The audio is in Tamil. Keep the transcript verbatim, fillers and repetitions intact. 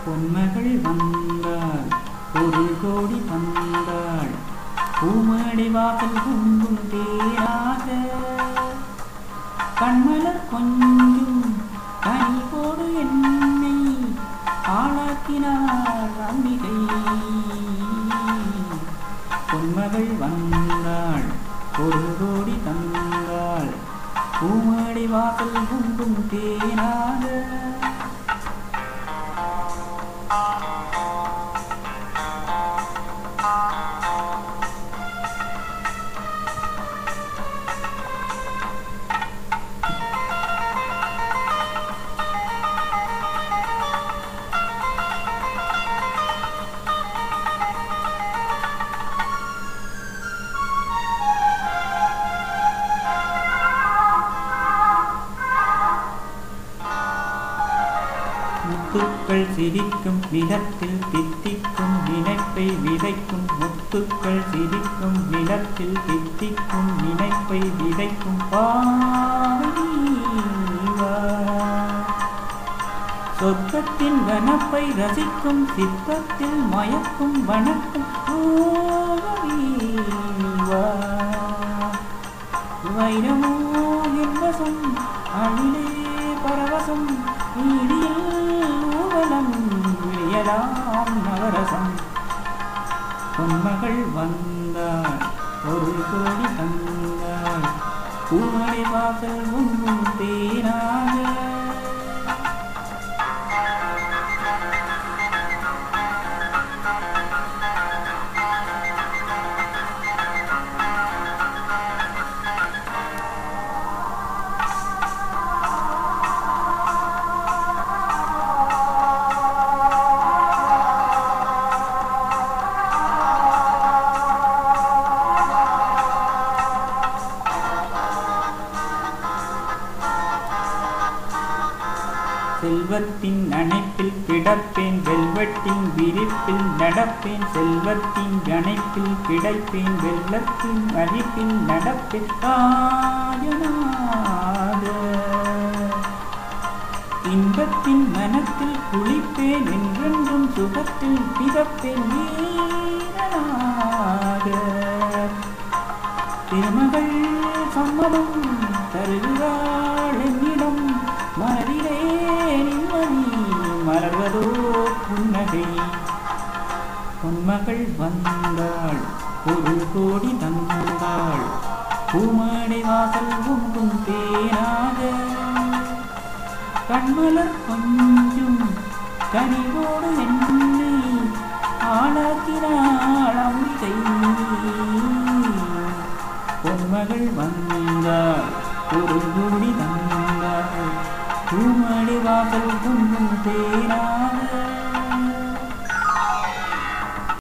பொன்மகள் வந்தாள் ஒரு கோடி தந்தாள் பூமடி வாசல் குங்கும் தேராக கண்மலர் கொஞ்சும் கனிவோடு என்னை ஆளாக்கினாள் அம்பிகை. பொன்மகள் வந்தாள் ஒரு கோடி தந்தாள் பூமடி வாசல் குங்கும் தேராக. முத்துக்கள் சிரிக்கும் நிலத்தில் தித்திக்கும் நினைப்பை விதைக்கும் முத்துக்கள் சிரிக்கும் நிலத்தில் தித்திக்கும் நினைப்பை விதைக்கும் பாவீவா. சொர்க்கத்தின் வனப்பை ரசிக்கும் சித்தத்தில் மயக்கும் வணக்கும் ஓவீவா. வைரமோ என்பசம் அழிலே பரவசம் நீடியில் ஊவலம் விழியலாம் நவரசம். பொன்மகள் வந்தாள் ஒரு கோடி தந்தாள் பூமடி வாசல் குங்கும் தேராக. செல்வத்தின் அணைப்பில் கிடப்பேன் வெல்வத்தின் விரிப்பில் நடப்பேன் செல்வத்தின் அணைப்பில் கிடைப்பேன் வெள்ளத்தின் அழிப்பில் நடப்பேன் ராஜநாத. இன்பத்தின் மனத்தில் குளிப்பேன் என்றென்றும் சுகத்தில் பிறப்பேன் வீரனாக. திருமகள் சம்மதம் தருகிறாள் என்னிடம் மனதிலே நிம்மதி மலர்வதோ புன்னகை. பொன்மகள் வந்தாள் ஒரு கோடி தந்தாள் பூமடி வாசல் குங்கும் தேராக. கண்மலர் கொஞ்சும் கனிவோடு என்னை ஆளாக்கினாள் அம்பிகை. பொன்மகள் வந்தாள் ஒரு கோடி தந்தாள் பூமடி வாசல் குங்கும் தேராக.